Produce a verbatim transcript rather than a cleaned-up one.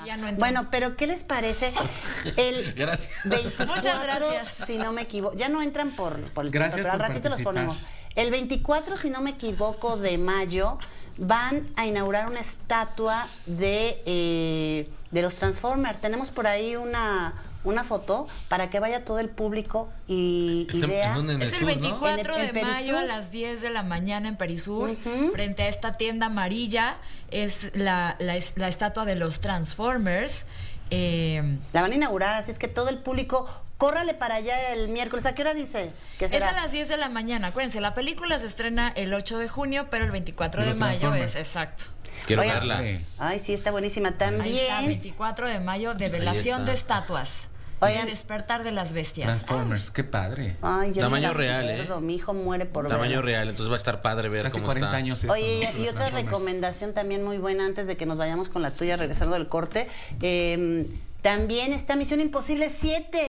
Ya no entran. Bueno, pero ¿qué les parece? El Gracias. veinticuatro, Muchas gracias. si no me equivoco. Ya no entran por, por el Gracias tiempo, pero al por ratito los participar. ponemos. El veinticuatro, si no me equivoco, de mayo, van a inaugurar una estatua de, eh, de los Transformers. Tenemos por ahí una, una foto para que vaya todo el público y, y Está- vea. ¿en dónde? En Es el sur, ¿no? veinticuatro En el- en de mayo Perisur. a las diez de la mañana en Perisur, Ujú. frente a esta tienda amarilla. Es la, la, es- la estatua de los Transformers. Eh, La van a inaugurar, así es que todo el público, córrale para allá el miércoles. ¿A qué hora dice? ¿Qué es será? a las diez de la mañana. Acuérdense, la película se estrena el ocho de junio, pero el veinticuatro De de los mayo Transformers. es exacto. Quiero Oigan, verla. Sí. Ay, sí, está buenísima. Ahí está, También, veinticuatro de mayo, develación está. de estatuas. Oigan. El despertar de las bestias. Transformers, qué padre. ay, yo Tamaño no la real, ¿eh? pierdo, mi hijo muere por Tamaño verla. real, entonces va a estar padre ver Casi cómo cuarenta está. años esto, Oye, ¿no? y Los otra Transformers. recomendación también muy buena antes de que nos vayamos con la tuya, regresando del corte. eh, también está Misión Imposible siete.